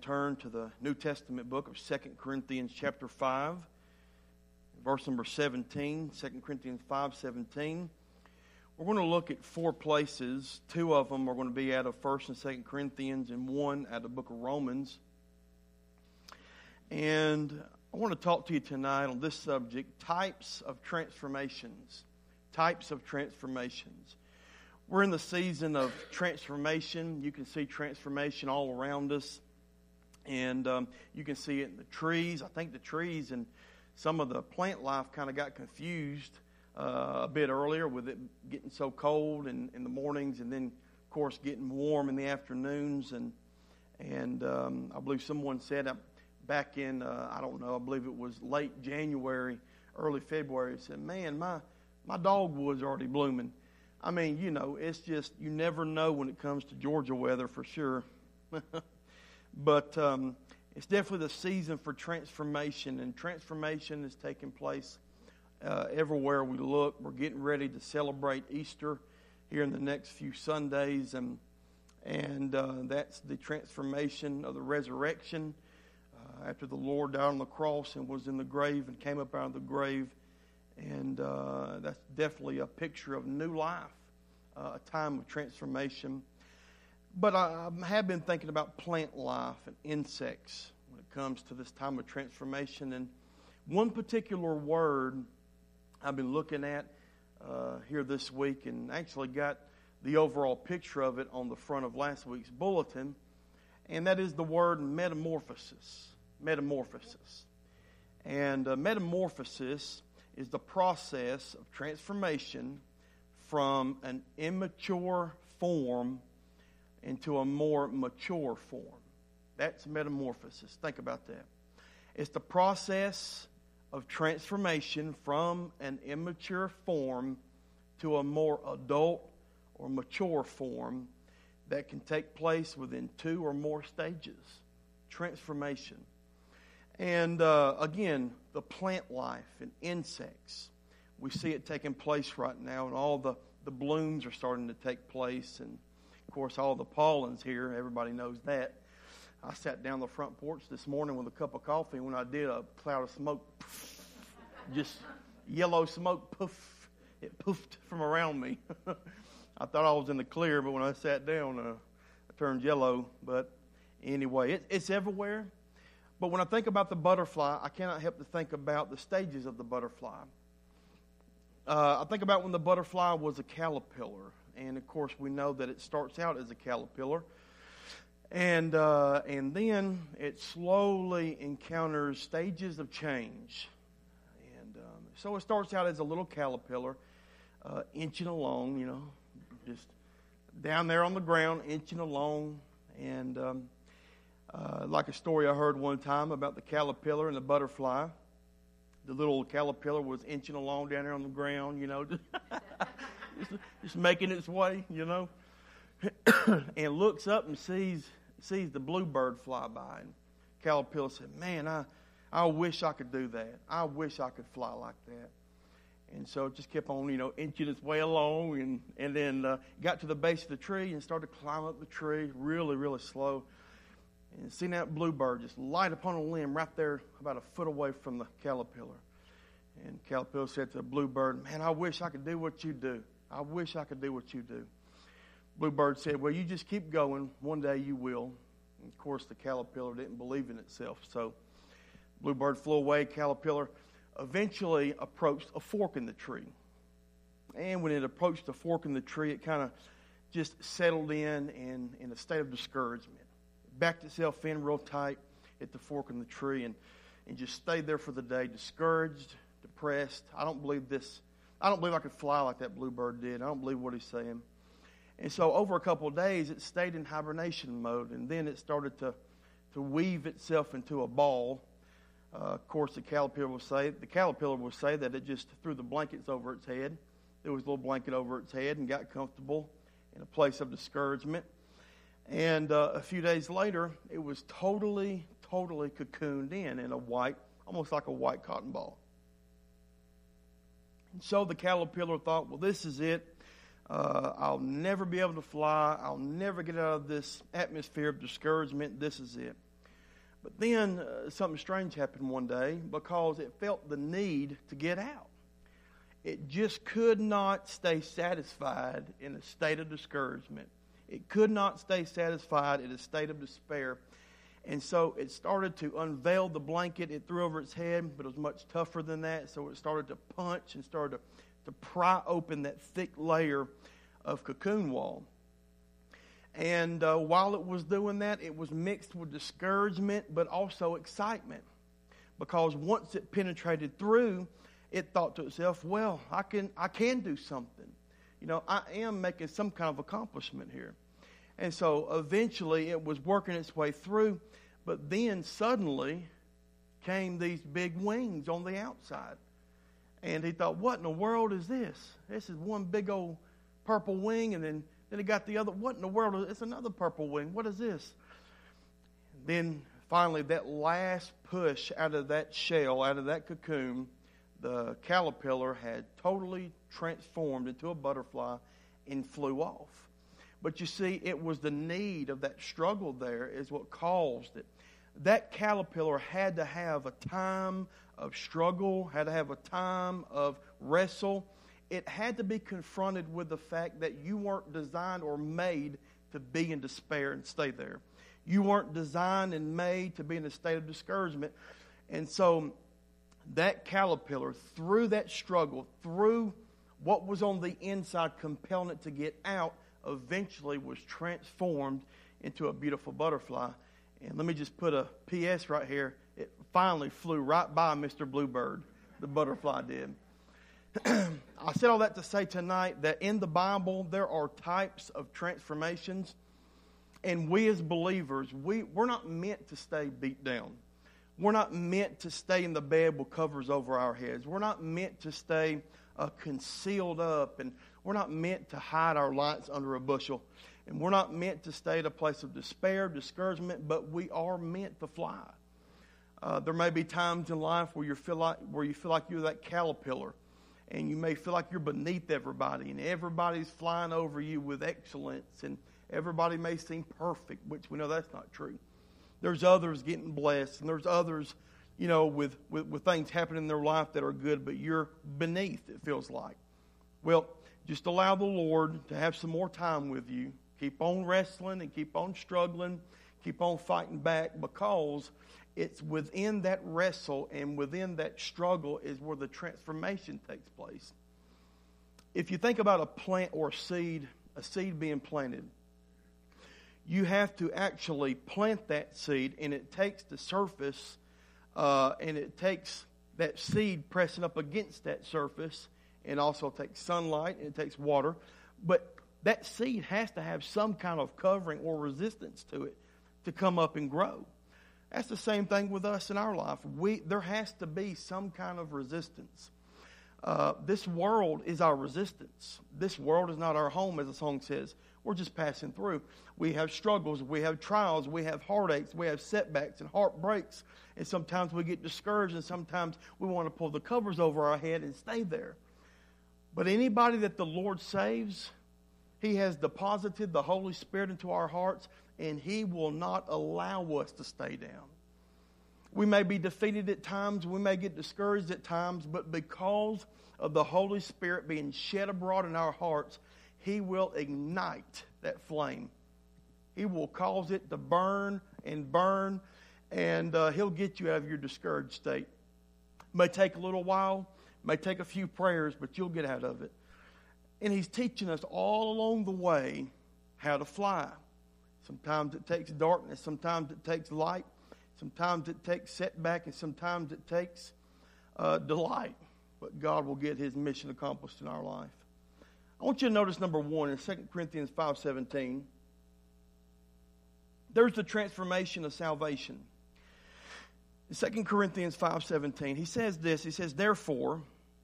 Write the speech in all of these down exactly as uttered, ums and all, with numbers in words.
turn to the New Testament book of Second Corinthians chapter five, verse number seventeen, Second Corinthians five seventeen. We're going to look at four places. Two of them are going to be out of First and Second Corinthians, and one out of the book of Romans. And I want to talk to you tonight on this subject, types of transformations. Types of transformations. We're in the season of transformation. You can see transformation all around us. And um, you can see it in the trees. I think the trees and some of the plant life kind of got confused uh, a bit earlier with it getting so cold in, in the mornings, and then, of course, getting warm in the afternoons. And and um, I believe someone said back in, uh, I don't know, I believe it was late January, early February, said, man, my, my dogwood's already blooming. I mean, you know, it's just, you never know when it comes to Georgia weather for sure. But um, it's definitely the season for transformation, and transformation is taking place uh, everywhere we look. We're getting ready to celebrate Easter here in the next few Sundays, and and uh, that's the transformation of the resurrection uh, after the Lord died on the cross and was in the grave and came up out of the grave. And uh, that's definitely a picture of new life, uh, a time of transformation. But I, I have been thinking about plant life and insects when it comes to this time of transformation. And one particular word I've been looking at uh, here this week, and actually got the overall picture of it on the front of last week's bulletin, and that is the word metamorphosis. Metamorphosis. And uh, metamorphosis is the process of transformation from an immature form into a more mature form. That's metamorphosis. Think about that. It's the process of transformation from an immature form to a more adult or mature form that can take place within two or more stages. Transformation. And uh, again, the plant life and insects. We see it taking place right now, and all the, the blooms are starting to take place. And, of course, all the pollen's here. Everybody knows that. I sat down on the front porch this morning with a cup of coffee, and when I did, a cloud of smoke, poof, just yellow smoke, poof, it poofed from around me. I thought I was in the clear, but when I sat down, uh, I turned yellow. But anyway, it, it's everywhere. But when I think about the butterfly, I cannot help to think about the stages of the butterfly. Uh, I think about when the butterfly was a caterpillar. And, of course, we know that it starts out as a caterpillar. And, uh, and then it slowly encounters stages of change. And um, so it starts out as a little caterpillar, uh, inching along, you know, just down there on the ground, inching along. And Um, Uh, like a story I heard one time about the caterpillar and the butterfly. The little caterpillar was inching along down there on the ground, you know, just, just making its way, you know, and looks up and sees sees the bluebird fly by. And caterpillar said, man, I, I wish I could do that. I wish I could fly like that. And so it just kept on, you know, inching its way along, and, and then uh, got to the base of the tree and started to climb up the tree really, really slow. And seen that bluebird just light upon a limb right there about a foot away from the caterpillar. And caterpillar said to the bluebird, man, I wish I could do what you do. I wish I could do what you do. Bluebird said, well, you just keep going. One day you will. And of course, the caterpillar didn't believe in itself. So bluebird flew away. Caterpillar eventually approached a fork in the tree. And when it approached the fork in the tree, it kind of just settled in and in a state of discouragement. Backed itself in real tight at the fork in the tree, and, and just stayed there for the day, discouraged, depressed. I don't believe this. I don't believe I could fly like that bluebird did. I don't believe what he's saying. And so over a couple of days, it stayed in hibernation mode, and then it started to, to weave itself into a ball. Uh, of course, the caterpillar will say the caterpillar will say that it just threw the blankets over its head. There was a little blanket over its head and got comfortable in a place of discouragement. And uh, a few days later, it was totally, totally cocooned in in a white, almost like a white cotton ball. And so the caterpillar thought, well, this is it. Uh, I'll never be able to fly. I'll never get out of this atmosphere of discouragement. This is it. But then uh, something strange happened one day because it felt the need to get out. It just could not stay satisfied in a state of discouragement. It could not stay satisfied in a state of despair. And so it started to unveil the blanket it threw over its head, but it was much tougher than that. So it started to punch and started to, to pry open that thick layer of cocoon wall. And uh, while it was doing that, it was mixed with discouragement, but also excitement. Because once it penetrated through, it thought to itself, well, I can I can do something. You know, I am making some kind of accomplishment here. And so eventually it was working its way through, but then suddenly came these big wings on the outside. And he thought, what in the world is this? This is one big old purple wing, and then, then he got the other. What in the world? It's another purple wing. What is this? And then finally that last push out of that shell, out of that cocoon, the caterpillar had totally transformed into a butterfly and flew off. But you see, it was the need of that struggle there is what caused it. That caterpillar had to have a time of struggle, had to have a time of wrestle. It had to be confronted with the fact that you weren't designed or made to be in despair and stay there. You weren't designed and made to be in a state of discouragement. And so that caterpillar, through that struggle, through what was on the inside compelling it to get out, eventually was transformed into a beautiful butterfly. And let me just put a P S right here. It finally flew right by Mister Bluebird. The butterfly did. I said all that to say tonight that in the Bible there are types of transformations. And we as believers, we, we're not meant to stay beat down. We're not meant to stay in the bed with covers over our heads. We're not meant to stay uh, concealed up, and we're not meant to hide our lights under a bushel. And we're not meant to stay at a place of despair, discouragement, but we are meant to fly. Uh, there may be times in life where you feel like where you feel like you're that caterpillar, and you may feel like you're beneath everybody, and everybody's flying over you with excellence, and everybody may seem perfect, which we know that's not true. There's others getting blessed, and there's others, you know, with, with, with things happening in their life that are good, but you're beneath, it feels like. Well, just allow the Lord to have some more time with you. Keep on wrestling and keep on struggling. Keep on fighting back, because it's within that wrestle and within that struggle is where the transformation takes place. If you think about a plant or a seed, a seed being planted, you have to actually plant that seed, and it takes the surface, uh, and it takes that seed pressing up against that surface, and also takes sunlight, and it takes water. But that seed has to have some kind of covering or resistance to it to come up and grow. That's the same thing with us in our life. We there has to be some kind of resistance. Uh, this world is our resistance. This world is not our home, as the song says. We're just passing through. We have struggles, we have trials, we have heartaches, we have setbacks and heartbreaks. And sometimes we get discouraged, and sometimes we want to pull the covers over our head and stay there. But anybody that the Lord saves, He has deposited the Holy Spirit into our hearts, and He will not allow us to stay down. We may be defeated at times, we may get discouraged at times, but because of the Holy Spirit being shed abroad in our hearts, He will ignite that flame. He will cause it to burn and burn, and uh, He'll get you out of your discouraged state. It may take a little while, may take a few prayers, but you'll get out of it. And He's teaching us all along the way how to fly. Sometimes it takes darkness, sometimes it takes light, sometimes it takes setback, and sometimes it takes uh, delight. But God will get His mission accomplished in our life. I want you to notice number one in Second Corinthians five seventeen. There's the transformation of salvation. In Second Corinthians five seventeen, he says this. He says, therefore,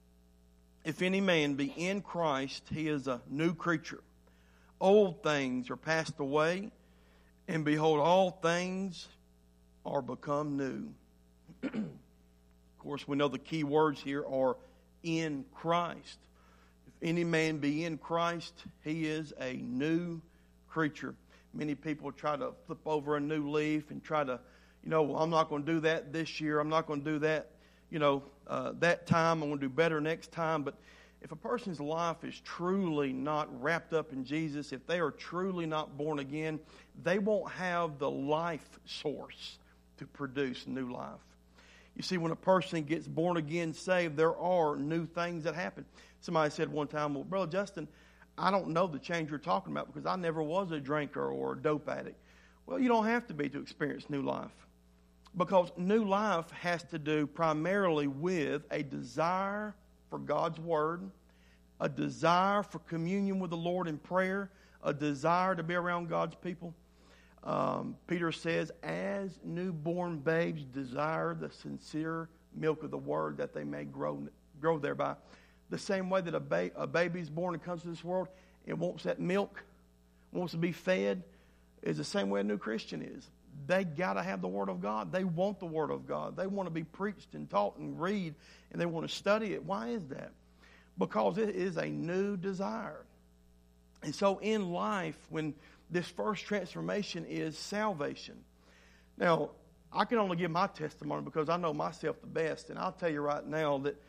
if any man be in Christ, he is a new creature. Old things are passed away, and behold, all things are become new. Of course, we know the key words here are in Christ. If any man be in Christ, he is a new creature. Many people try to flip over a new leaf and try to, you know, well, I'm not going to do that this year. I'm not going to do that, you know, uh, that time. I'm going to do better next time. But if a person's life is truly not wrapped up in Jesus, if they are truly not born again, they won't have the life source to produce new life. You see, when a person gets born again, saved, there are new things that happen. Somebody said one time, well, Brother Justin, I don't know the change you're talking about because I never was a drinker or a dope addict. Well, you don't have to be to experience new life. Because new life has to do primarily with a desire for God's Word, a desire for communion with the Lord in prayer, a desire to be around God's people. Um, Peter says, as newborn babes desire the sincere milk of the Word that they may grow grow thereby. The same way that a, ba- a baby is born and comes to this world, it wants that milk, wants to be fed, is the same way a new Christian is. They got to have the Word of God. They want the Word of God. They want to be preached and taught and read, and they want to study it. Why is that? Because it is a new desire. And so in life, when this first transformation is salvation. Now, I can only give my testimony because I know myself the best, and I'll tell you right now that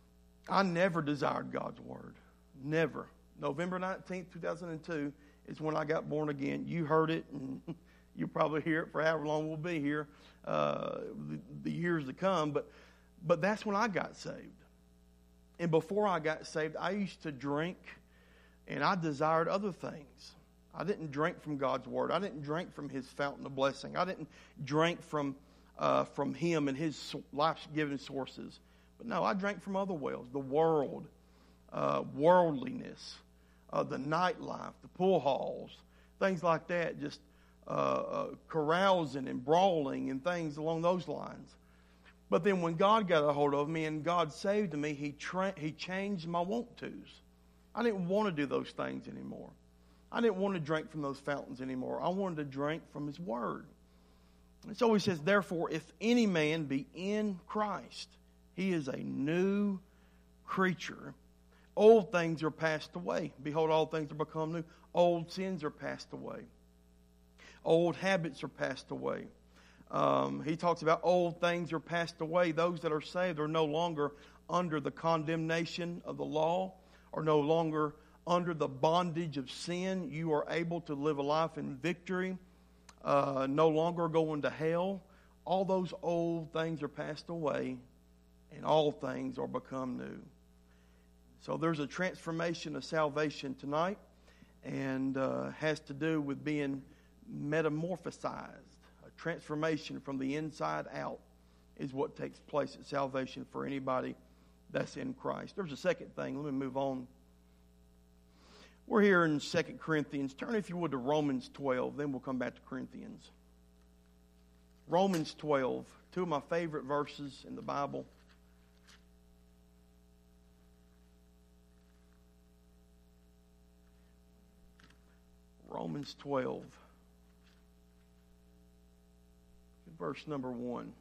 I never desired God's Word. Never. November nineteenth, two thousand two is when I got born again. You heard it, and you'll probably hear it for however long we'll be here, uh, the, the years to come. But, but that's when I got saved. And before I got saved, I used to drink, and I desired other things. I didn't drink from God's Word. I didn't drink from His fountain of blessing. I didn't drink from uh, from Him and His life-giving sources. But no, I drank from other wells. The world, uh, worldliness, uh, the nightlife, the pool halls, things like that, just uh, uh, carousing and brawling and things along those lines. But then when God got a hold of me and God saved me, He tra- He changed my want-tos. I didn't want to do those things anymore. I didn't want to drink from those fountains anymore. I wanted to drink from His Word. And so He says, therefore, if any man be in Christ, he is a new creature. Old things are passed away. Behold, all things are become new. Old sins are passed away. Old habits are passed away. Um, he talks about old things are passed away. Those that are saved are no longer under the condemnation of the law, are no longer under the bondage of sin. You are able to live a life in victory, uh, no longer going to hell. All those old things are passed away, and all things are become new. So there's a transformation of salvation tonight, and uh, has to do with being metamorphosized. A transformation from the inside out is what takes place at salvation for anybody that's in Christ. There's a second thing. Let me move on. We're here in Second Corinthians. Turn, if you would, to Romans twelve. Then we'll come back to Corinthians. Romans twelve, two of my favorite verses in the Bible. Romans twelve, verse number one.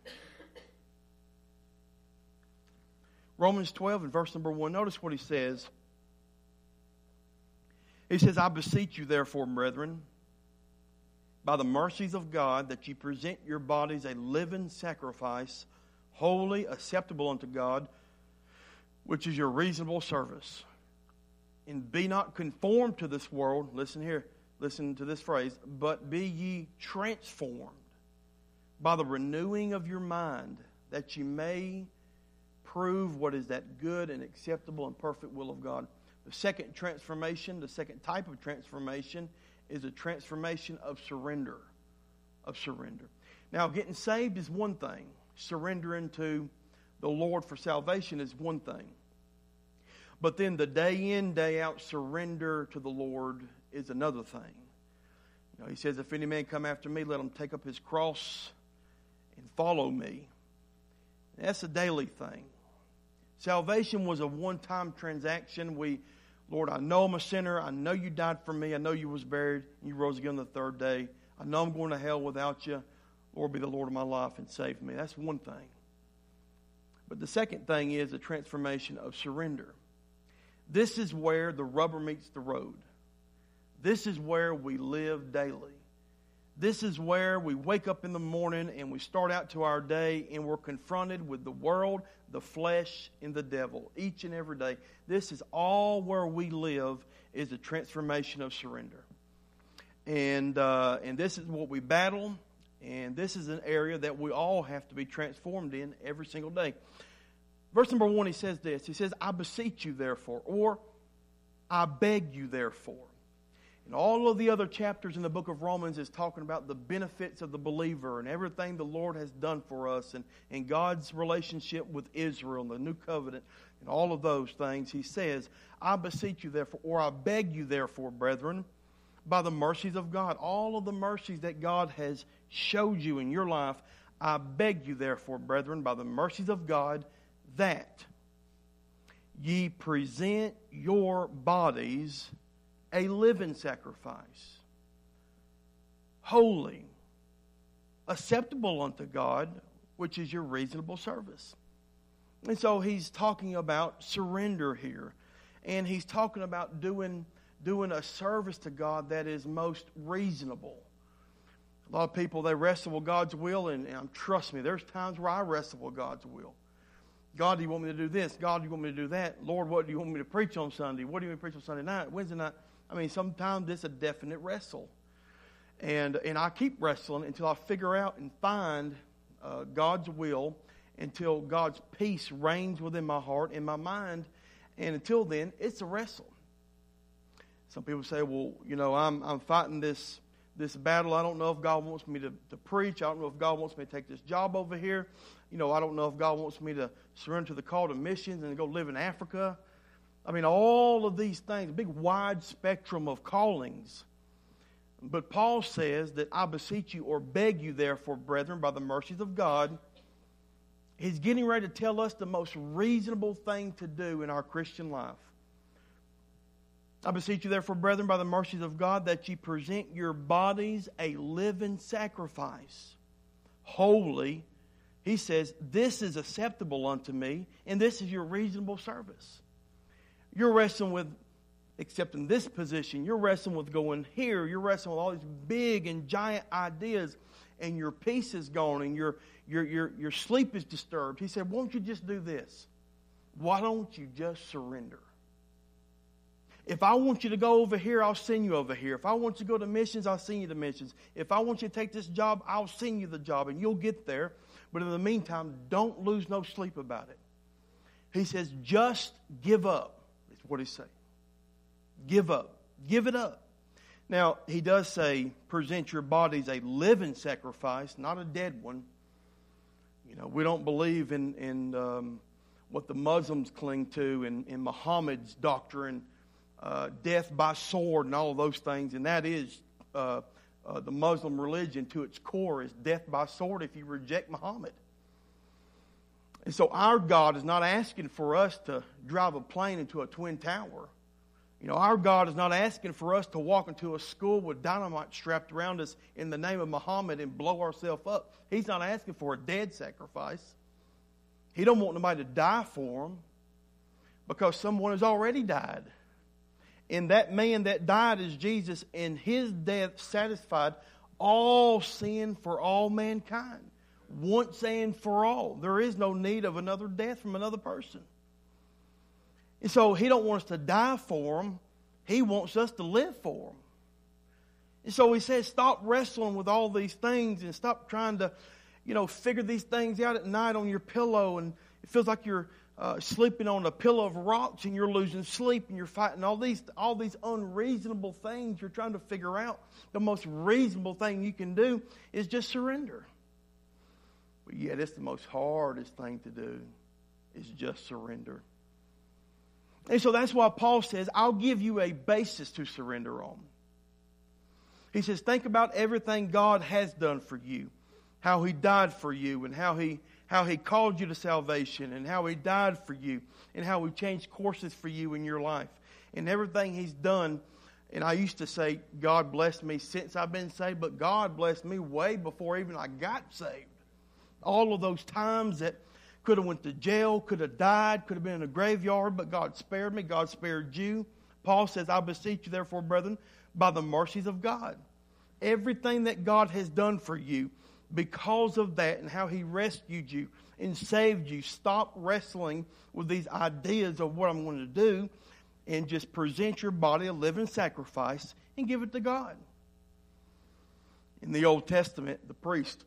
Romans twelve and verse number one. Notice what he says. He says, I beseech you, therefore, brethren, by the mercies of God, that ye present your bodies a living sacrifice, holy, acceptable unto God, which is your reasonable service. And be not conformed to this world. Listen here. Listen to this phrase. But be ye transformed by the renewing of your mind, that ye may prove what is that good and acceptable and perfect will of God. The second transformation, the second type of transformation, is a transformation of surrender. Of surrender. Now, getting saved is one thing. Surrendering to the Lord for salvation is one thing. But then the day in, day out surrender to the Lord is another thing. You know, he says, if any man come after me, let him take up his cross and follow me. And that's a daily thing. Salvation was a one-time transaction. We, Lord, I know I'm a sinner. I know you died for me. I know you was buried and you rose again the third day. I know I'm going to hell without you. Lord, be the Lord of my life and save me. That's one thing. But the second thing is a transformation of surrender. This is where the rubber meets the road. This is where we live daily. This is where we wake up in the morning and we start out to our day and we're confronted with the world, the flesh, and the devil each and every day. This is all where we live, is a transformation of surrender. And, uh, and this is what we battle, and this is an area that we all have to be transformed in every single day. Verse number one, he says this. He says, I beseech you therefore, or I beg you therefore. And all of the other chapters in the book of Romans is talking about the benefits of the believer and everything the Lord has done for us, and, and God's relationship with Israel and the new covenant and all of those things. He says, I beseech you therefore, or I beg you therefore, brethren, by the mercies of God. All of the mercies that God has showed you in your life, I beg you therefore, brethren, by the mercies of God, that ye present your bodies a living sacrifice, holy, acceptable unto God, which is your reasonable service. And so he's talking about surrender here. And he's talking about doing, doing a service to God that is most reasonable. A lot of people, they wrestle with God's will, and, and trust me, there's times where I wrestle with God's will. God, do you want me to do this? God, do you want me to do that? Lord, what do you want me to preach on Sunday? What do you want me to preach on Sunday night, Wednesday night? I mean, sometimes it's a definite wrestle. And and I keep wrestling until I figure out and find uh, God's will, until God's peace reigns within my heart and my mind. And until then, it's a wrestle. Some people say, well, you know, I'm I'm fighting this this battle. I don't know if God wants me to, to preach. I don't know if God wants me to take this job over here. You know, I don't know if God wants me to surrender to the call to missions and go live in Africa. I mean, all of these things, a big wide spectrum of callings. But Paul says that I beseech you or beg you therefore, brethren, by the mercies of God. He's getting ready to tell us the most reasonable thing to do in our Christian life. I beseech you therefore, brethren, by the mercies of God, that ye present your bodies a living sacrifice, holy. He says, this is acceptable unto me, and this is your reasonable service. You're wrestling with accepting this position. You're wrestling with going here. You're wrestling with all these big and giant ideas, and your peace is gone, and your, your, your, your sleep is disturbed. He said, won't you just do this? Why don't you just surrender? If I want you to go over here, I'll send you over here. If I want you to go to missions, I'll send you to missions. If I want you to take this job, I'll send you the job, and you'll get there. But in the meantime, don't lose no sleep about it. He says, just give up. That's what he's saying. Give up. Give it up. Now, he does say, present your bodies a living sacrifice, not a dead one. You know, we don't believe in, in um, what the Muslims cling to in, in Muhammad's doctrine, uh, death by sword and all of those things. And that is uh, uh, the Muslim religion to its core is death by sword if you reject Muhammad. And so our God is not asking for us to drive a plane into a twin tower. You know, our God is not asking for us to walk into a school with dynamite strapped around us in the name of Muhammad and blow ourselves up. He's not asking for a dead sacrifice. He don't want nobody to die for him because someone has already died. And that man that died is Jesus, and his death satisfied all sin for all mankind. Once and for all. There is no need of another death from another person. And so he don't want us to die for him. He wants us to live for him. And so he says, stop wrestling with all these things and stop trying to, you know, figure these things out at night on your pillow. And it feels like you're uh, sleeping on a pillow of rocks and you're losing sleep and you're fighting all these, all these unreasonable things you're trying to figure out. The most reasonable thing you can do is just surrender. But yet it's the most hardest thing to do is just surrender. And so that's why Paul says, I'll give you a basis to surrender on. He says, think about everything God has done for you. How He died for you and how He how He called you to salvation and how He died for you and how He changed courses for you in your life. And everything He's done. And I used to say, God blessed me since I've been saved, but God blessed me way before even I got saved. All of those times that could have went to jail, could have died, could have been in a graveyard, but God spared me. God spared you. Paul says, I beseech you therefore, brethren, by the mercies of God. everything that God has done for you because of that and how He rescued you and saved you. Stop wrestling with these ideas of what I'm going to do and just present your body a living sacrifice and give it to God. In the Old Testament, the priest,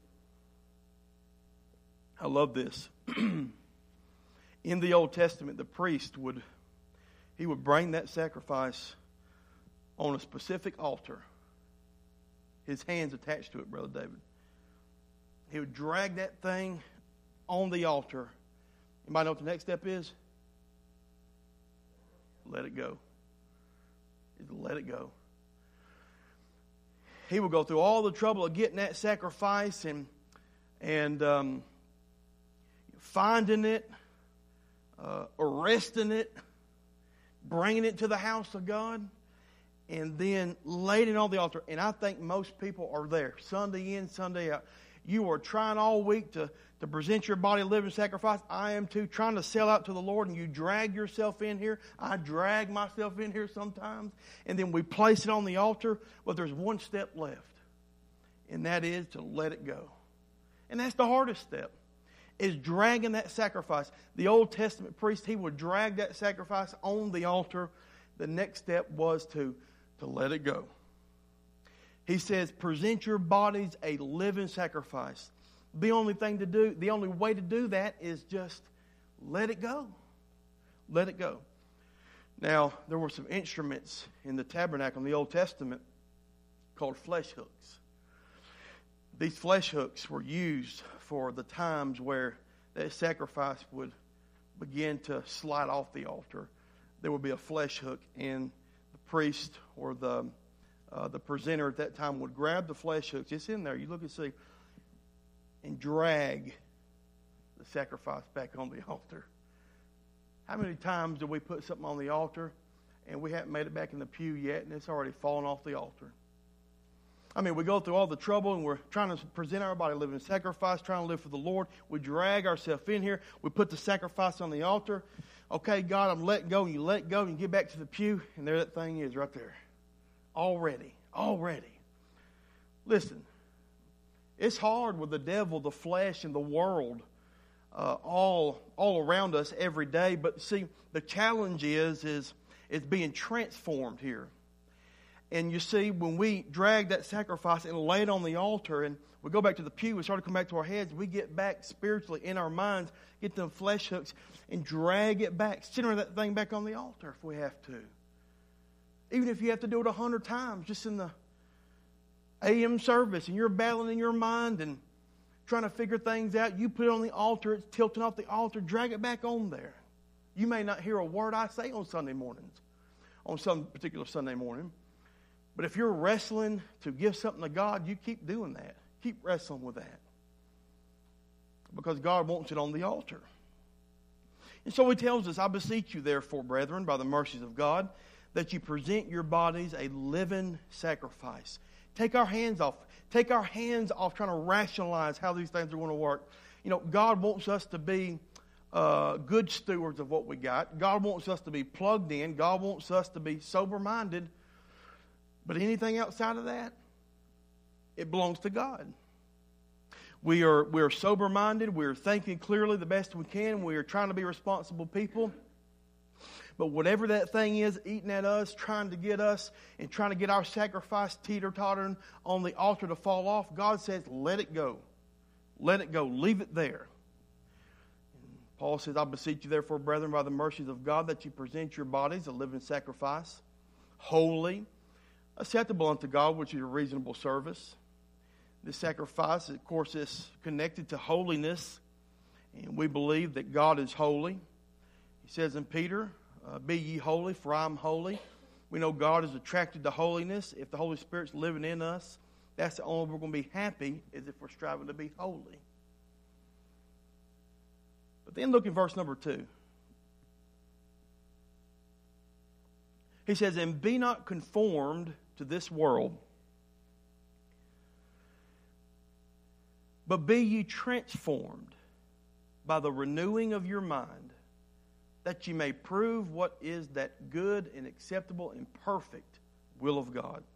I love this. In the Old Testament, the priest would, he would bring that sacrifice on a specific altar. His hands attached to it, Brother David. He would drag that thing on the altar. Anybody know what the next step is? Let it go. Is let it go. He would go through all the trouble of getting that sacrifice and and um, finding it, uh, arresting it, bringing it to the house of God, and then laying it on the altar. And I think most people are there, Sunday in, Sunday out. You are trying all week to, to present your body a living sacrifice. I am too, trying to sell out to the Lord, and you drag yourself in here. I drag myself in here sometimes. And then we place it on the altar, but there's one step left, and that is to let it go. And that's the hardest step, is dragging that sacrifice. The Old Testament priest, he would drag that sacrifice on the altar. The next step was to, to let it go. He says, present your bodies a living sacrifice. The only thing to do, the only way to do that is just let it go. Let it go. Now, there were some instruments in the tabernacle in the Old Testament called flesh hooks. These flesh hooks were used for the times where that sacrifice would begin to slide off the altar. There would be a flesh hook, and the priest or the uh, the presenter at that time would grab the flesh hooks. It's in there. You look and see, and drag the sacrifice back on the altar. How many times do we put something on the altar and we haven't made it back in the pew yet, and it's already fallen off the altar? I mean, we go through all the trouble, and we're trying to present our body living sacrifice, trying to live for the Lord. We drag ourselves in here. We put the sacrifice on the altar. Okay, God, I'm letting go. And you let go, and you get back to the pew, and there that thing is right there. Already. Already. Listen, it's hard with the devil, the flesh, and the world uh, all all around us every day. But see, the challenge is, is, is being transformed here. And you see, when we drag that sacrifice and lay it on the altar, and we go back to the pew and start to come back to our heads, we get back spiritually in our minds, get them flesh hooks, and drag it back, center that thing back on the altar if we have to. Even if you have to do it a hundred times, just in the A M service, and you're battling in your mind and trying to figure things out, you put it on the altar, it's tilting off the altar, drag it back on there. You may not hear a word I say on Sunday mornings, on some particular Sunday morning. But if you're wrestling to give something to God, you keep doing that. Keep wrestling with that. Because God wants it on the altar. And so He tells us, I beseech you therefore, brethren, by the mercies of God, that you present your bodies a living sacrifice. Take our hands off. Take our hands off trying to rationalize how these things are going to work. You know, God wants us to be uh, good stewards of what we got. God wants us to be plugged in. God wants us to be sober-minded. But anything outside of that, it belongs to God. We are, we are sober-minded. We are thinking clearly the best we can. We are trying to be responsible people. But whatever that thing is eating at us, trying to get us, and trying to get our sacrifice teeter-tottering on the altar to fall off, God says, let it go. Let it go. Leave it there. And Paul says, I beseech you therefore, brethren, by the mercies of God, that you present your bodies a living sacrifice, holy, acceptable unto God, which is a reasonable service. This sacrifice, of course, is connected to holiness, and we believe that God is holy. He says in Peter, uh, be ye holy, for I am holy. We know God is attracted to holiness. If the Holy Spirit's living in us, that's the only way we're going to be happy, is if we're striving to be holy. But then look in verse number two. He says, and be not conformed to this world, but be ye transformed by the renewing of your mind, that ye may prove what is that good and acceptable and perfect will of God.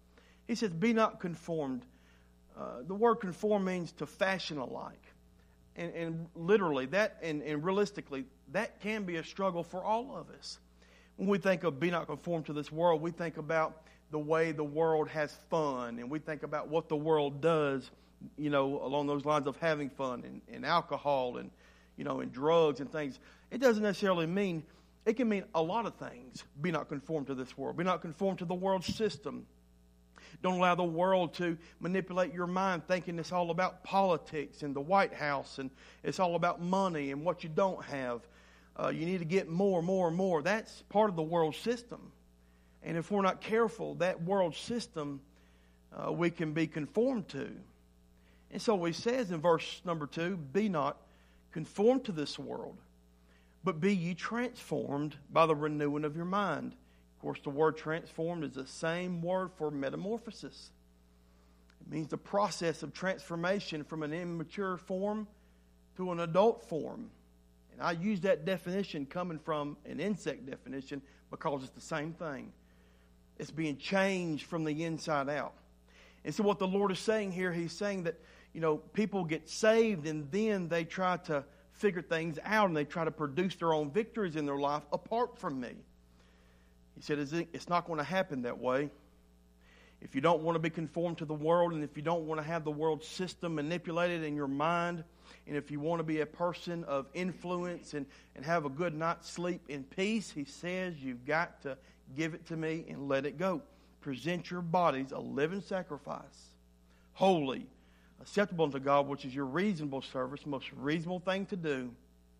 He says, be not conformed. Uh, the word conform means to fashion alike. And, and literally, that and, and realistically, that can be a struggle for all of us. When we think of be not conformed to this world, we think about the way the world has fun, and we think about what the world does, you know, along those lines of having fun and, and alcohol and, you know, and drugs and things. It doesn't necessarily mean, it can mean a lot of things. Be not conformed to this world. Be not conformed to the world system. Don't allow the world to manipulate your mind thinking it's all about politics and the White House and it's all about money and what you don't have. Uh, you need to get more, more, more. That's part of the world system. And if we're not careful, that world system uh, we can be conformed to. And so he says in verse number two, be not conformed to this world, but be ye transformed by the renewing of your mind. Of course, the word transformed is the same word for metamorphosis. It means the process of transformation from an immature form to an adult form. And I use that definition coming from an insect definition because it's the same thing. It's being changed from the inside out. And so what the Lord is saying here, He's saying that, you know, people get saved and then they try to figure things out and they try to produce their own victories in their life apart from me. He said, it's not going to happen that way. If you don't want to be conformed to the world, and if you don't want to have the world system manipulated in your mind, and if you want to be a person of influence and, and have a good night's sleep in peace, he says you've got to give it to me and let it go. Present your bodies a living sacrifice, holy, acceptable unto God, which is your reasonable service, most reasonable thing to do.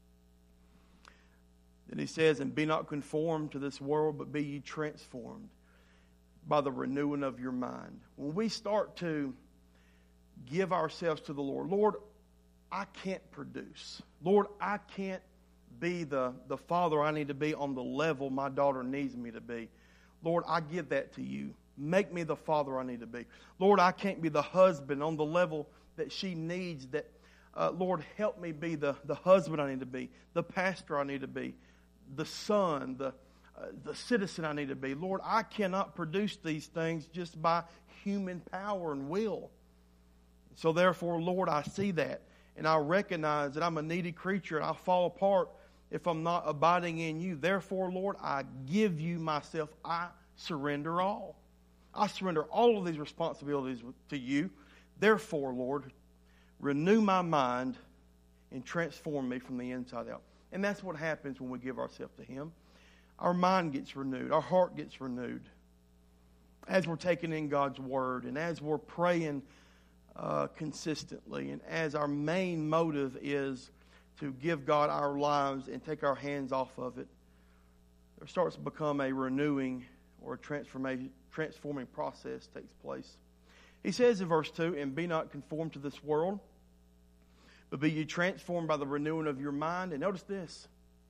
Then he says, and be not conformed to this world, but be ye transformed by the renewing of your mind. When we start to give ourselves to the Lord, Lord, I can't produce. Lord, I can't be the, the father I need to be on the level my daughter needs me to be. Lord, I give that to you. Make me the father I need to be. Lord, I can't be the husband on the level that she needs. That, uh, Lord, help me be the, the husband I need to be, the pastor I need to be, the son, the, uh, the citizen I need to be. Lord, I cannot produce these things just by human power and will. So therefore, Lord, I see that. And I recognize that I'm a needy creature and I'll fall apart if I'm not abiding in you. Therefore, Lord, I give you myself. I surrender all. I surrender all of these responsibilities to you. Therefore, Lord, renew my mind and transform me from the inside out. And that's what happens when we give ourselves to Him. Our mind gets renewed. Our heart gets renewed. As we're taking in God's Word and as we're praying uh, consistently and as our main motive is to give God our lives and take our hands off of it, there starts to become a renewing or a transformation, transforming process takes place. He says in verse two, and be not conformed to this world, but be ye transformed by the renewing of your mind. And notice this,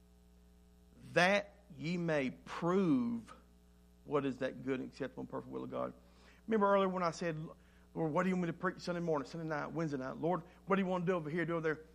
that ye may prove what is that good and acceptable and perfect will of God. Remember earlier when I said, Lord, what do you want me to preach Sunday morning, Sunday night, Wednesday night? Lord, what do you want to do over here, do over there?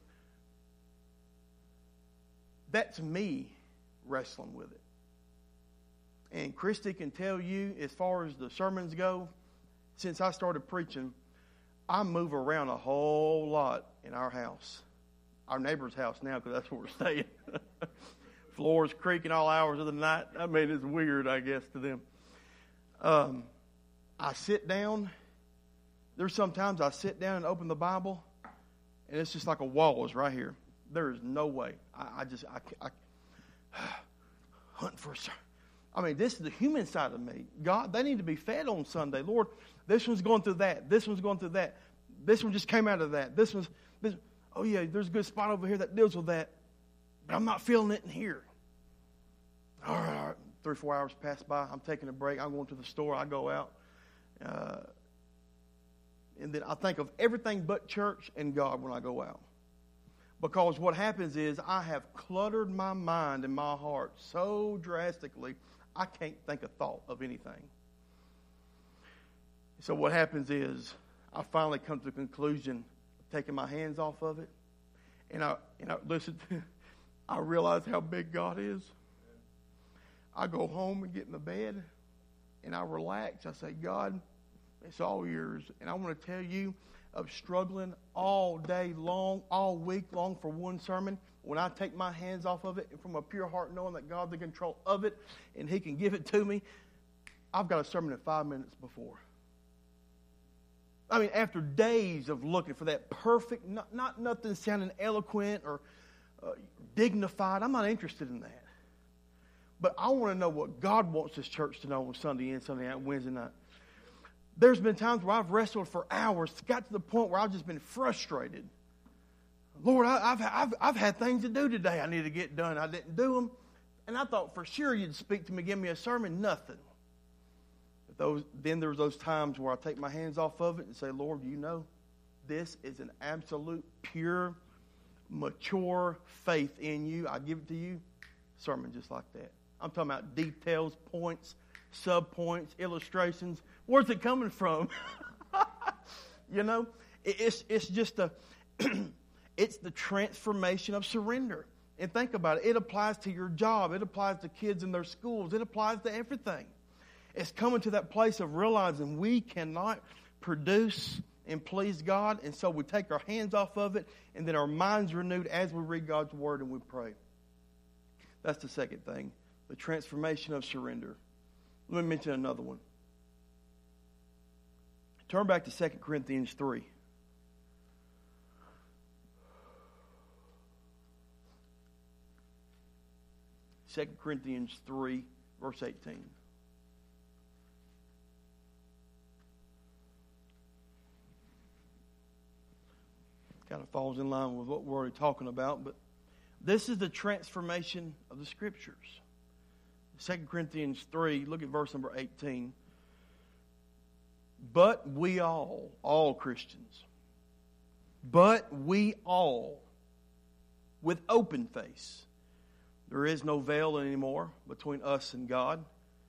That's me wrestling with it. And Christy can tell you, as far as the sermons go, since I started preaching, I move around a whole lot in our house. Our neighbor's house now, because that's where we're staying. Floors creaking all hours of the night. I mean, it's weird, I guess, to them. Um, I sit down. There's sometimes I sit down and open the Bible, and it's just like a wall is right here. There is no way. I, I just, I, I hunting for a sermon. I mean, this is the human side of me. God, they need to be fed on Sunday. Lord, this one's going through that. This one's going through that. This one just came out of that. This one's, this, oh yeah, there's a good spot over here that deals with that. But I'm not feeling it in here. All right, all right. Three, four hours pass by. I'm taking a break. I'm going to the store. I go out. Uh, and then I think of everything but church and God when I go out. Because what happens is I have cluttered my mind and my heart so drastically, I can't think a thought of anything. So what happens is I finally come to the conclusion of taking my hands off of it. And I, and I listen, I realize how big God is. I go home and get in the bed and I relax. I say, God, It's all yours. And I want to tell you of struggling all day long, all week long for one sermon. When I take my hands off of it and from a pure heart knowing that God's in control of it and He can give it to me, I've got a sermon in five minutes before. I mean, after days of looking for that perfect, not, not nothing sounding eloquent or uh, dignified. I'm not interested in that. But I want to know what God wants His church to know on Sunday in, Sunday out, Wednesday night. There's been times where I've wrestled for hours, got to the point where I've just been frustrated. Lord, I, I've, I've, I've had things to do today I need to get done. I didn't do them. And I thought for sure You'd speak to me, give me a sermon. Nothing. But those, then there's those times where I take my hands off of it and say, Lord, You know, this is an absolute, pure, mature faith in You. I give it to You. Sermon just like that. I'm talking about details, points, sub-points, illustrations. Where's it coming from? You know, it's it's just a, it's the transformation of surrender. And think about it. It applies to your job. It applies to kids in their schools. It applies to everything. It's coming to that place of realizing we cannot produce and please God. And so we take our hands off of it, and then our minds renewed as we read God's Word and we pray. That's the second thing, the transformation of surrender. Let me mention another one. Turn back to Second Corinthians three. Second Corinthians three, verse eighteen. Kind of falls in line with what we're already talking about, but this is the transformation of the Scriptures. Second Corinthians three, look at verse number eighteen. But we all, all Christians, but we all, with open face, there is no veil anymore between us and God.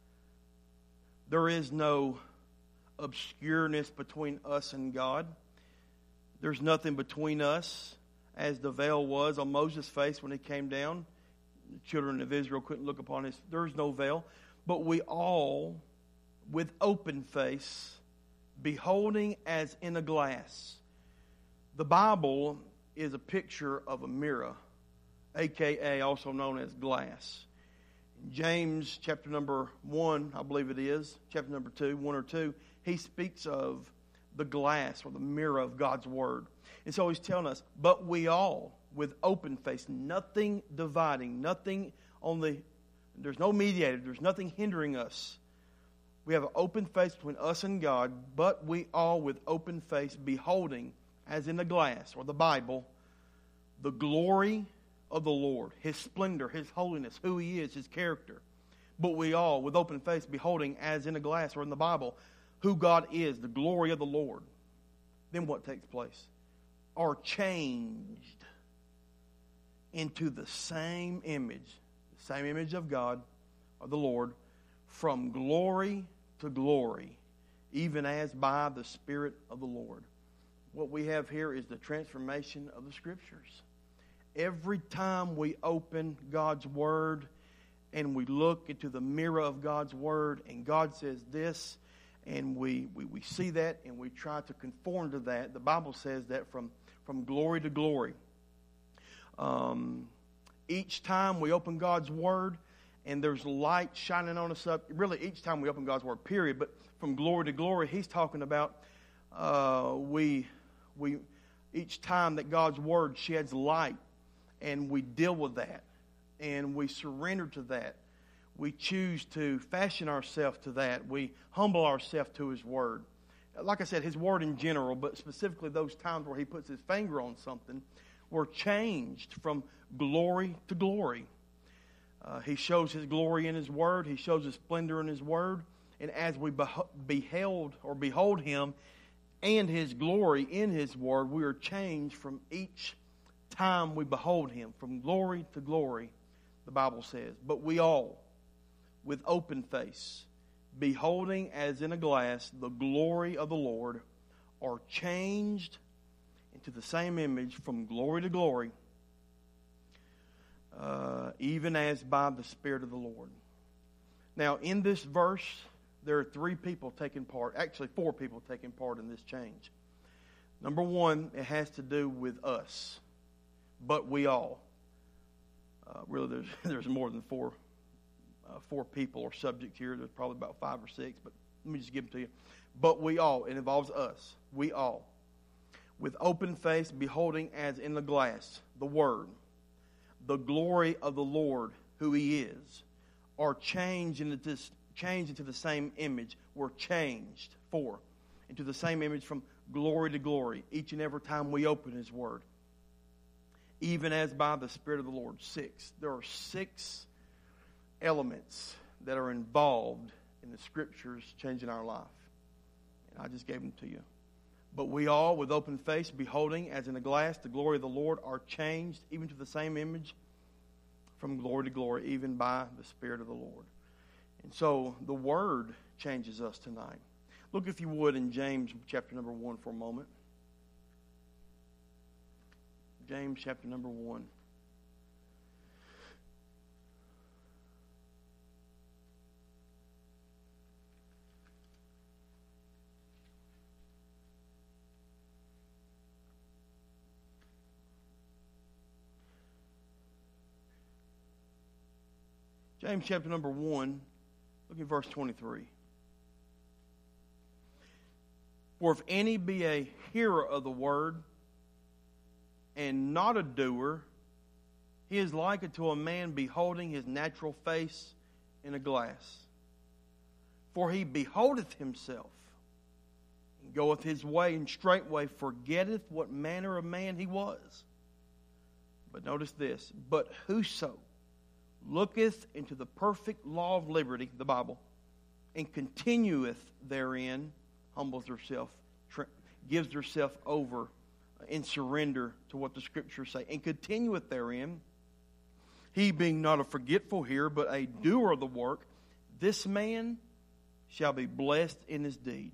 There is no obscureness between us and God. There's nothing between us as the veil was on Moses' face when he came down. The children of Israel couldn't look upon his. There's no veil. But we all, with open face, beholding as in a glass. The Bible is a picture of a mirror, a k a also known as glass. In James chapter number one, I believe it is, chapter number two, one or two, he speaks of the glass or the mirror of God's Word. And so he's telling us, but we all, with open face, nothing dividing, nothing on the, there's no mediator, there's nothing hindering us. We have an open face between us and God, but we all with open face beholding, as in a glass, or the Bible, the glory of the Lord, His splendor, His holiness, who He is, His character. But we all with open face beholding, as in a glass, or in the Bible, who God is, the glory of the Lord. Then what takes place? Are changed into the same image, the same image of God, of the Lord, from glory to glory, even as by the Spirit of the Lord. What we have here is the transformation of the Scriptures. Every time we open God's Word and we look into the mirror of God's Word and God says this, and we, we, we see that and we try to conform to that, the Bible says that from, from glory to glory. Um, each time we open God's Word, and there's light shining on us up. Really, each time we open God's Word, period. But from glory to glory, he's talking about uh, we, we, each time that God's Word sheds light, and we deal with that, and we surrender to that. We choose to fashion ourselves to that. We humble ourselves to His Word. Like I said, His Word in general, but specifically those times where He puts His finger on something, we're changed from glory to glory. Uh, he shows His glory in His Word. He shows His splendor in His Word. And as we beho- beheld or behold Him and His glory in His Word, we are changed from each time we behold Him, from glory to glory, the Bible says. But we all, with open face, beholding as in a glass the glory of the Lord, are changed into the same image from glory to glory, Uh, even as by the Spirit of the Lord. Now, in this verse there are three people taking part, actually four people taking part in this change. Number one, it has to do with us, but we all. Uh, really, there's there's more than four uh, four people or subject here. There's probably about five or six, but let me just give them to you. But we all, it involves us, we all, with open face, beholding as in the glass, the Word, the glory of the Lord, who He is, are changed into this, changed into the same image. We're changed, four, into the same image from glory to glory, each and every time we open His Word. Even as by the Spirit of the Lord. Six. There are six elements that are involved in the Scriptures changing our life. And I just gave them to you. But we all, with open face, beholding as in a glass the glory of the Lord, are changed even to the same image from glory to glory, even by the Spirit of the Lord. And so the Word changes us tonight. Look, if you would, in James chapter number one for a moment. James chapter number one. James chapter number one, look at verse twenty-three. For if any be a hearer of the word, and not a doer, he is like unto a man beholding his natural face in a glass. For he beholdeth himself, and goeth his way, and straightway forgetteth what manner of man he was. But notice this, but whoso looketh into the perfect law of liberty, the Bible, and continueth therein, humbles herself, gives herself over in surrender to what the Scriptures say, and continueth therein, he being not a forgetful hearer, but a doer of the work, this man shall be blessed in his deed.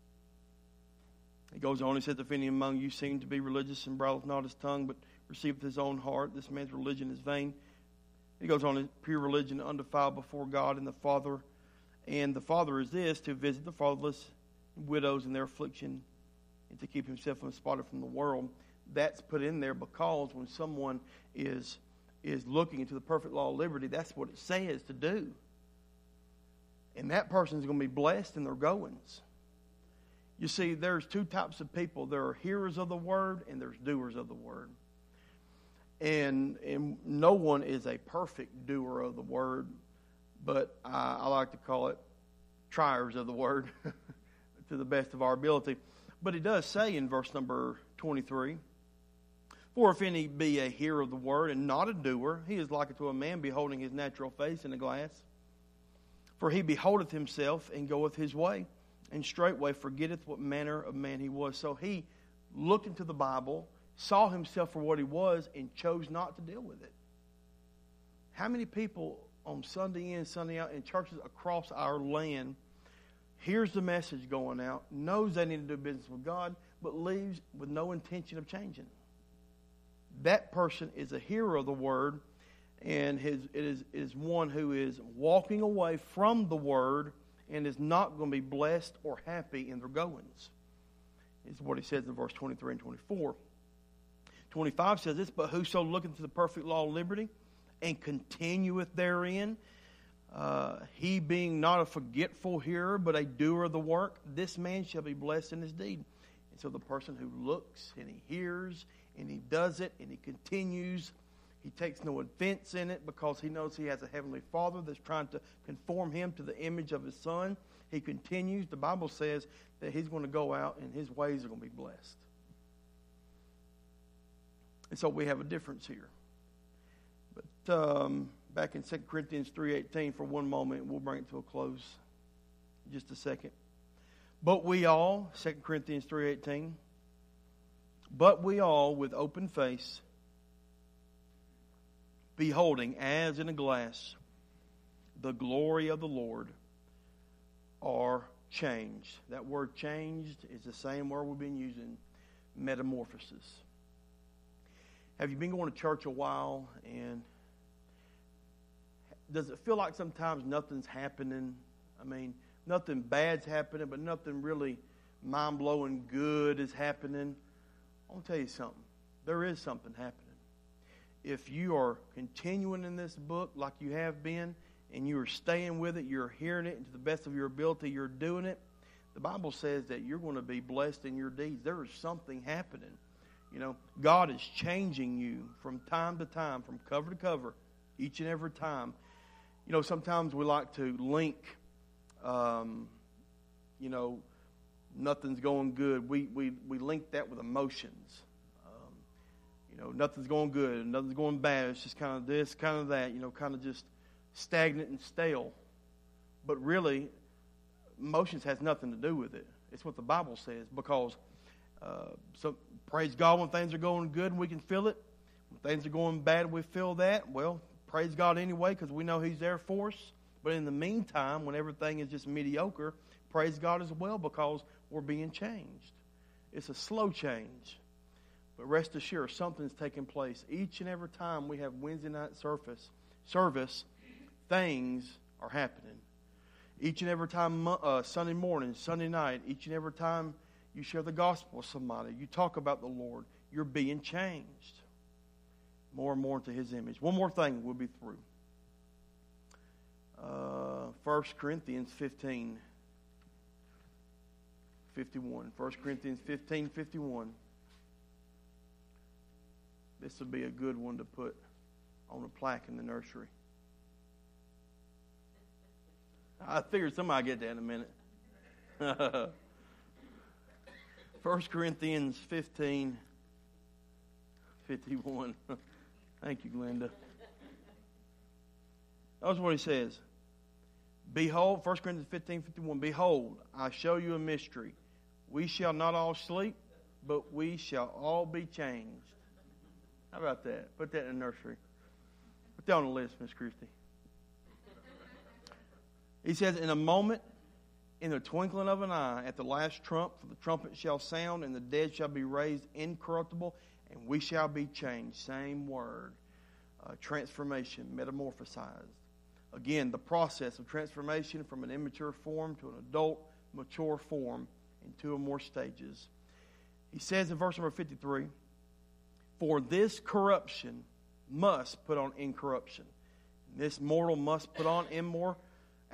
He goes on, he says, if any among you seem to be religious and bridleth not his tongue, but receiveth his own heart, this man's religion is vain. He goes on, pure religion undefiled before God and the Father. And the Father is this, to visit the fatherless, widows in their affliction, and to keep himself unspotted from the world. That's put in there because when someone is, is looking into the perfect law of liberty, that's what it says to do. And that person is going to be blessed in their goings. You see, there's two types of people. There are hearers of the word and there's doers of the word. And, and no one is a perfect doer of the word, but I, I like to call it triers of the word to the best of our ability. But it does say in verse number twenty-three, for if any be a hearer of the word and not a doer, he is like unto a man beholding his natural face in a glass. For he beholdeth himself and goeth his way, and straightway forgetteth what manner of man he was. So he looked into the Bible, saw himself for what he was, and chose not to deal with it. How many people on Sunday in, Sunday out, in churches across our land hears the message going out, knows they need to do business with God, but leaves with no intention of changing? That person is a hearer of the word, and his, it is, it is one who is walking away from the word and is not going to be blessed or happy in their goings. Is what he says in verse twenty-three and twenty-four. twenty-five says this, but whoso looketh to the perfect law of liberty and continueth therein, uh, he being not a forgetful hearer, but a doer of the work, this man shall be blessed in his deed. And so the person who looks and he hears and he does it and he continues, he takes no offense in it because he knows he has a heavenly Father that's trying to conform him to the image of his Son. He continues. The Bible says that he's going to go out and his ways are going to be blessed. And so we have a difference here. But um, back in Second Corinthians three eighteen, for one moment, we'll bring it to a close in just a second. But we all, Second Corinthians three eighteen, but we all with open face, beholding as in a glass the glory of the Lord, are changed. That word changed is the same word we've been using, metamorphosis. Have you been going to church a while, and does it feel like sometimes nothing's happening? I mean, nothing bad's happening, but nothing really mind-blowing good is happening. I want to tell you something. There is something happening. If you are continuing in this book like you have been, and you are staying with it, you're hearing it, and to the best of your ability, you're doing it, the Bible says that you're going to be blessed in your deeds. There is something happening. You know, God is changing you from time to time, from cover to cover, each and every time. You know, sometimes we like to link, um, you know, nothing's going good. We, we, we link that with emotions. Um, you know, nothing's going good, nothing's going bad. It's just kind of this, kind of that, you know, kind of just stagnant and stale. But really, emotions has nothing to do with it. It's what the Bible says, because uh, so praise God when things are going good and we can feel it. When things are going bad, we feel that. Well, praise God anyway, because we know He's there for us. But in the meantime, when everything is just mediocre, praise God as well, because we're being changed. It's a slow change. But rest assured, something's taking place. Each and every time we have Wednesday night surface, service, things are happening. Each and every time, uh, Sunday morning, Sunday night, each and every time you share the gospel with somebody, you talk about the Lord, you're being changed more and more into His image. One more thing, we'll be through. Uh, First Corinthians fifteen fifty-one. First Corinthians fifteen fifty-one. This would be a good one to put on a plaque in the nursery. I figured somebody get that in a minute. First Corinthians fifteen fifty-one. Thank you, Glenda. That's what he says. Behold, First Corinthians fifteen fifty-one. Behold, I show you a mystery. We shall not all sleep, but we shall all be changed. How about that? Put that in the nursery. Put that on the list, Miss Christie. He says, in a moment, in the twinkling of an eye, at the last trump, for the trumpet shall sound, and the dead shall be raised incorruptible, and we shall be changed. Same word. Uh, transformation, metamorphosized. Again, the process of transformation from an immature form to an adult, mature form in two or more stages. He says in verse number fifty-three, for this corruption must put on incorruption. And this mortal must put on immortality.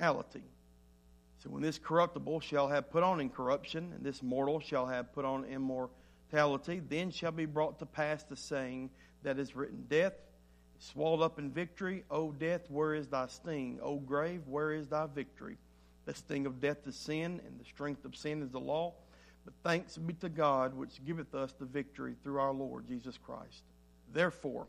So when this corruptible shall have put on incorruption, and this mortal shall have put on immortality, then shall be brought to pass the saying that is written, death is swallowed up in victory. O death, where is thy sting? O grave, where is thy victory? The sting of death is sin, and the strength of sin is the law. But thanks be to God, which giveth us the victory through our Lord Jesus Christ. Therefore,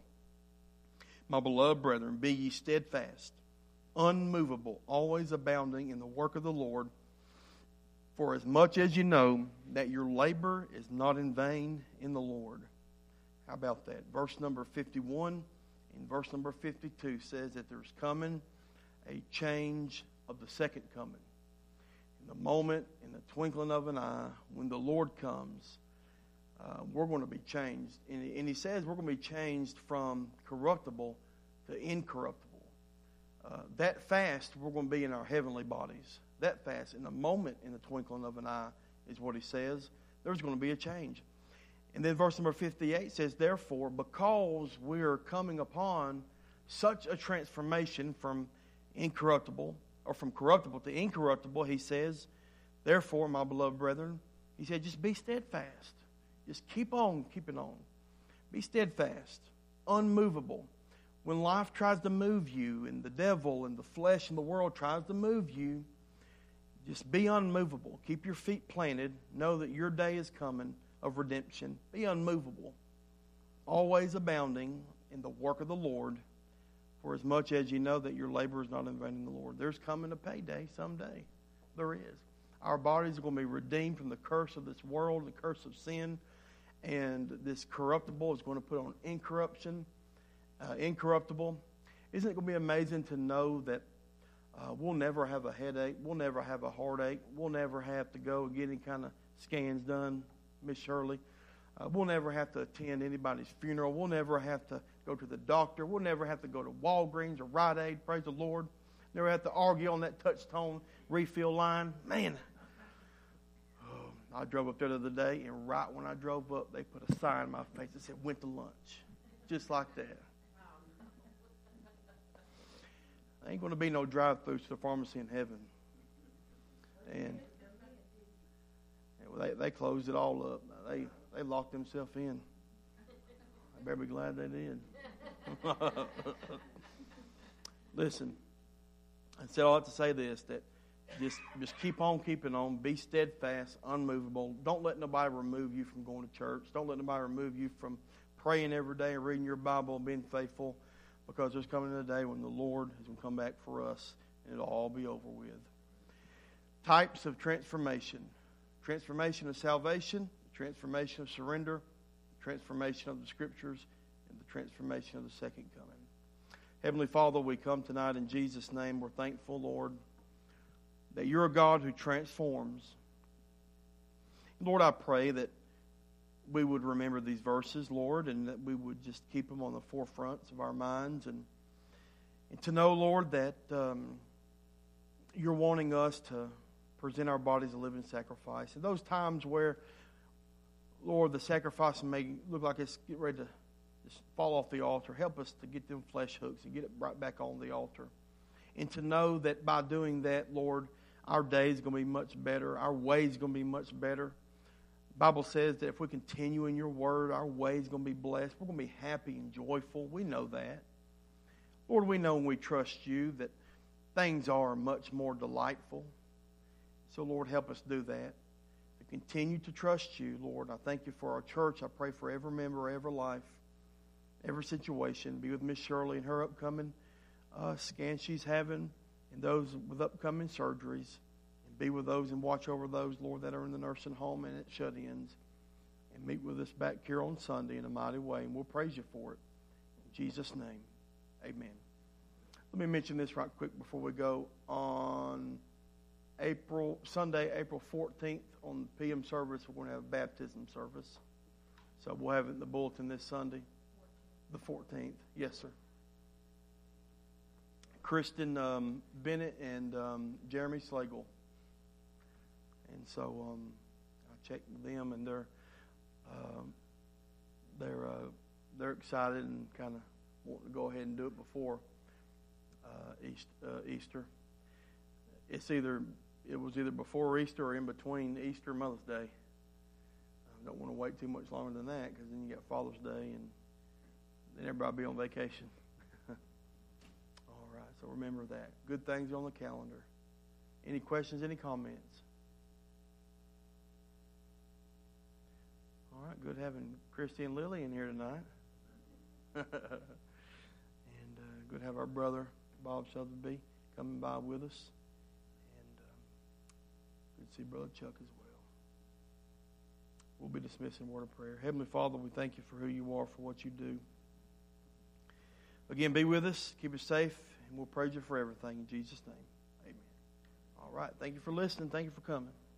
my beloved brethren, be ye steadfast, unmovable, always abounding in the work of the Lord, for as much as you know that your labor is not in vain in the Lord. How about that? Verse number fifty-one and verse number fifty-two says that there's coming a change of the second coming. In the moment, in the twinkling of an eye, when the Lord comes, uh, we're going to be changed. And, and he says we're going to be changed from corruptible to incorruptible. Uh, that fast, we're going to be in our heavenly bodies. That fast, in a moment, in the twinkling of an eye, is what he says. There's going to be a change. And then verse number fifty-eight says, therefore, because we are coming upon such a transformation from incorruptible, or from corruptible to incorruptible, he says, therefore, my beloved brethren, he said, just be steadfast. Just keep on keeping on. Be steadfast, unmovable. When life tries to move you, and the devil and the flesh and the world tries to move you, just be unmovable. Keep your feet planted. Know that your day is coming of redemption. Be unmovable. Always abounding in the work of the Lord, for as much as you know that your labor is not in vain in the Lord. There's coming a payday someday. There is. Our bodies are going to be redeemed from the curse of this world, the curse of sin, and this corruptible is going to put on incorruption. Uh, incorruptible. Isn't it going to be amazing to know that uh, we'll never have a headache, we'll never have a heartache, we'll never have to go and get any kind of scans done, Miss Shirley. Uh, we'll never have to attend anybody's funeral. We'll never have to go to the doctor. We'll never have to go to Walgreens or Rite Aid, praise the Lord. Never have to argue on that touch tone refill line. Man, oh, I drove up there the other day, and right when I drove up, they put a sign in my face that said, went to lunch. Just like that. There ain't going to be no drive-throughs to the pharmacy in heaven. And, and they, they closed it all up. They, they locked themselves in. I better be glad they did. Listen, I said all that to say this, that just, just keep on keeping on. Be steadfast, unmovable. Don't let nobody remove you from going to church. Don't let nobody remove you from praying every day and reading your Bible and being faithful, because there's coming a day when the Lord is going to come back for us and it'll all be over with. Types of transformation. Transformation of salvation, transformation of surrender, transformation of the Scriptures, and the transformation of the second coming. Heavenly Father, we come tonight in Jesus' name. We're thankful, Lord, that you're a God who transforms. Lord, I pray that we would remember these verses, Lord, and that we would just keep them on the forefronts of our minds. And, and to know, Lord, that um, you're wanting us to present our bodies a living sacrifice. And those times where, Lord, the sacrifice may look like it's getting ready to just fall off the altar, help us to get them flesh hooks and get it right back on the altar. And to know that by doing that, Lord, our day is going to be much better. Our way is going to be much better. The Bible says that if we continue in your word, our way is going to be blessed. We're going to be happy and joyful. We know that. Lord, we know when we trust you that things are much more delightful. So, Lord, help us do that. To continue to trust you, Lord. I thank you for our church. I pray for every member, every life, every situation. Be with Miss Shirley and her upcoming uh, scan she's having, and those with upcoming surgeries. Be with those and watch over those, Lord, that are in the nursing home and at shut-ins. And meet with us back here on Sunday in a mighty way. And we'll praise you for it. In Jesus' name, amen. Let me mention this right quick before we go. On April Sunday, April fourteenth, on the P M service, we're going to have a baptism service. So we'll have it in the bulletin this Sunday. The fourteenth. Yes, sir. Kristen um, Bennett and um, Jeremy Slagle. And so um, I checked with them, and they're um, they're uh, they're excited and kind of want to go ahead and do it before uh, East, uh, Easter. It's either it was either before Easter or in between Easter and Mother's Day. I don't want to wait too much longer than that, because then you got Father's Day, and then everybody will be on vacation. All right, so remember that. Good things are on the calendar. Any questions? Any comments? All right, good having Christy and Lily in here tonight. and uh, good to have our brother, Bob Sotheby, coming by with us. And um, good to see Brother Chuck as well. We'll be dismissing a word of prayer. Heavenly Father, we thank you for who you are, for what you do. Again, be with us, keep us safe, and we'll praise you for everything. In Jesus' name, amen. All right, thank you for listening. Thank you for coming.